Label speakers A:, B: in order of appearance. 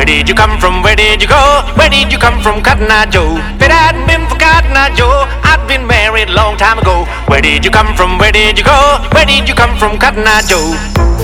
A: Where did you come from? Where did you go? Where did you come from, Cotton Eye Joe? If it hadn't been for Cotton Eye Joe, I'd been married a long time ago. Where did you come from? Where did you go? Where did you come from, Cotton Eye Joe?